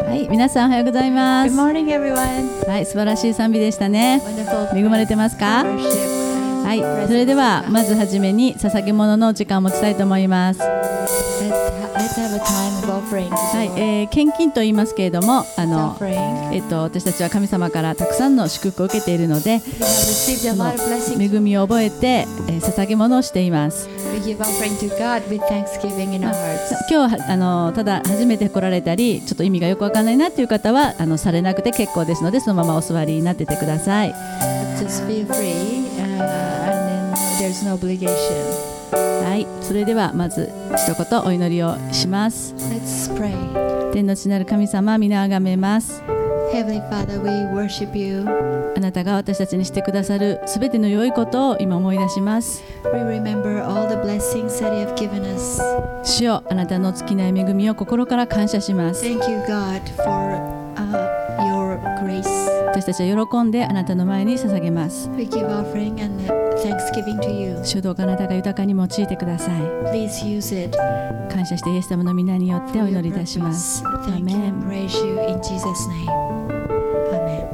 はい、皆さんおはようございます。 Good morning, everyone. はい、素晴らしい賛美でしたね。 Wonderful 恵まれてますか？ worship. はい、それではまずはじめに捧げ物の時間を持ちたいと思います。 Let's have a time of offering. はい、献金と言いますけれども、 Offering. 私たちは神様からたくさんの祝福を受けているので、 We have received a その lot of blessings. 恵みを覚えて、捧げ物をしています。 We give offering to God with thanksgiving in our hearts. 今日はただ初めて来られたりちょっと意味がよくわからないなという方はされなくて結構ですので、そのままお座りになっててください。 Just feel free, and then there's no obligation. はい、それではまず一言お祈りをします。 Let's pray. 天の父なる神様、皆あがめます。 Heavenly Father, we worship you. あなたが私たちにしてくださるすべての良いことを今思い出します。 We remember all the blessings that you have given us. 主よ、あなたの尽きない恵みを心から感謝します。 Thank you, God, for your grace. 私たちは喜んであなたの前に捧げます。 We give offering and thanksgiving to you. 主、どうかあなたが豊かに用いてください。 Please use it 感謝してイエス様の皆によってお for 祈 your りいたします。 purpose. ア Thank メ you ン。 and praise you in Jesus' name. Amen.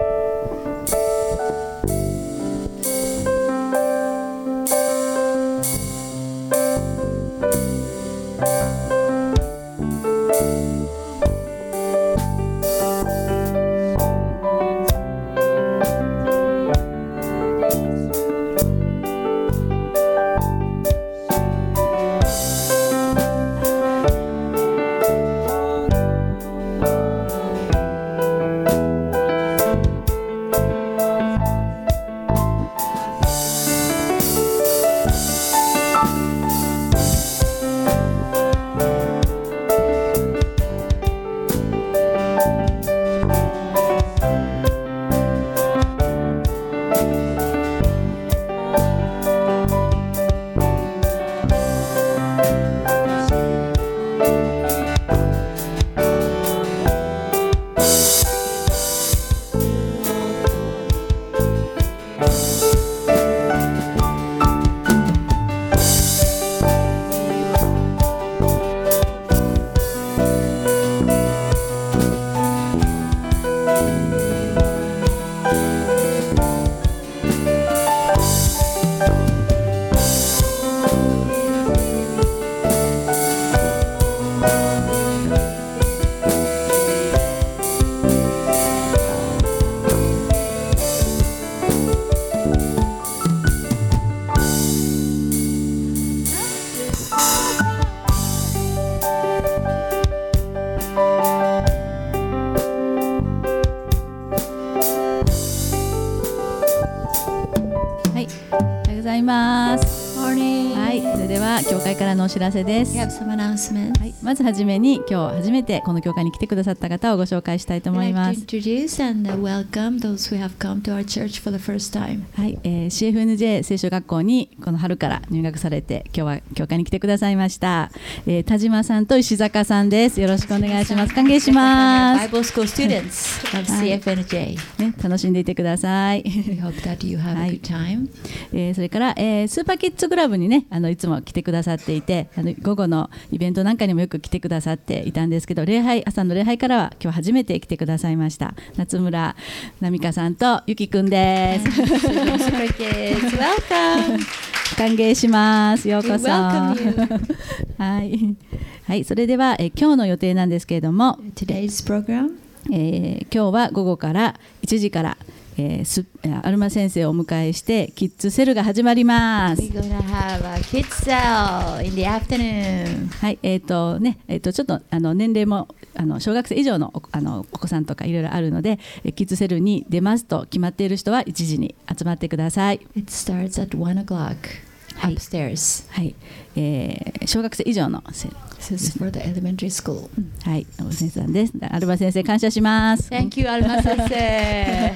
はい、おはようございます。 Morning. はい、それでは教会からのお知らせです。 We have some announcements. はい、まずはじめに今日初めてこの教会に来てくださった方をご紹介したいと We'd 思い like ま to す。 introduce and welcome those who have come to our church for the first time. はい、CFNJ 聖書学校にこの春から入学されて今日は教会に来てくださいました、田島さんと石坂さんです。よろしくお願いします。歓迎します。 Bible School students of CFNJ. ね、楽しんでいてください。 We hope that you have a good time. それから、スーパーキッズクラブにねいつも来てくださっていて、午後のイベントなんかにもよく来てくださっていたんですけど、朝の礼拝からは今日初めて来てくださいました夏村奈美香さんとゆきくんです。 Super kids, welcome. 歓迎します。ようこ We そ。 welcome you. はい、はい、それでは、今日の予定なんですけれども、 Today's program. 今日は午後から1時から、アルマ先生をお迎えしてキッズセルが始まります。 We're gonna have a kids cell in the afternoon. はい、ちょっと年齢も小学生以上のお子さんとかいろいろあるので、キッズセルに出ますと決まっている人は1時に集まってください。 It starts at 1 o'clock はい upstairs. はい、小学生以上のセル、 This is for the elementary school. はい、先生さんです。アルバ先生感謝します。 Thank you, Alma 先生。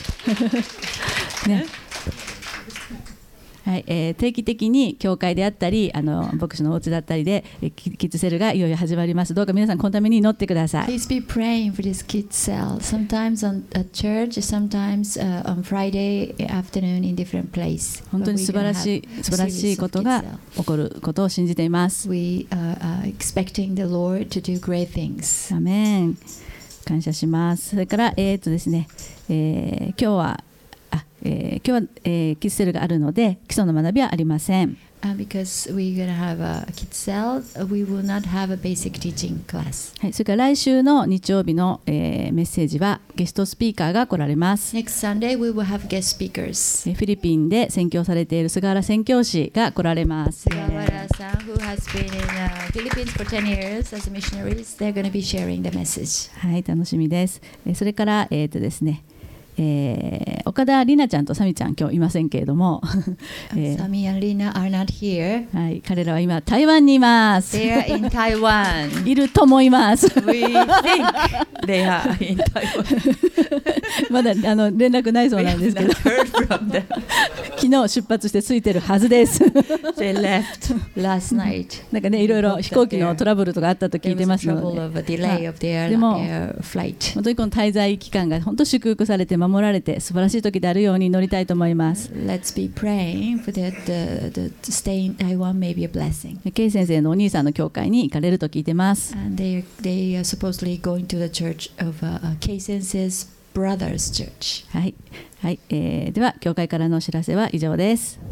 ね、はい、定期的に教会であったり牧師のお家だったりでキッズセルがいよいよ始まります。どうか皆さんこのために祈ってください。 Please be praying for this kids cell. Sometimes at church, sometimes on Friday afternoon in different place. 本当に素晴らしいことが起こることを信じています。 We are expecting the Lord to do great things. アメン。 感謝します。それからですね、今日はキッセルがあるので基礎の学びはありません。 Because we're going to have a kids cell, we will not have a basic teaching class. はい、それから来週の日曜日の、メッセージはゲストスピーカーが来られます。 Next Sunday, we will have guest speakers. フィリピンで宣教されている菅原宣教師が来られます。 Sugawara-san, who has been in Philippines for 10 years as missionaries, they're going to be sharing the message. はい、楽しみです。それからですね、岡田里奈ちゃんとサミちゃん今日いませんけれども、 Sami and Lina are not here. はい、彼らは今台湾にいます。 They are in Taiwan. いると思います。 We think they are in Taiwan. まだ連絡ないそうなんですけど、 heard from them. 昨日出発して着いてるはずです。 They left last night. なんかね、いろいろ飛行機のトラブルとかあったと聞いてますの There was a trouble of a delay of their でも flight. 本当にこの滞在期間が本当祝福されて守られて素晴らしい時であるように祈りたいと思います。 Let's be praying for that the stay in Taiwan may be a blessing. ケイ先生のお兄さんの教会に行かれると聞いてます。 And they are supposedly going to the church of Kei Sensei's brother's church. はい、はい。では教会からのお知らせは以上です。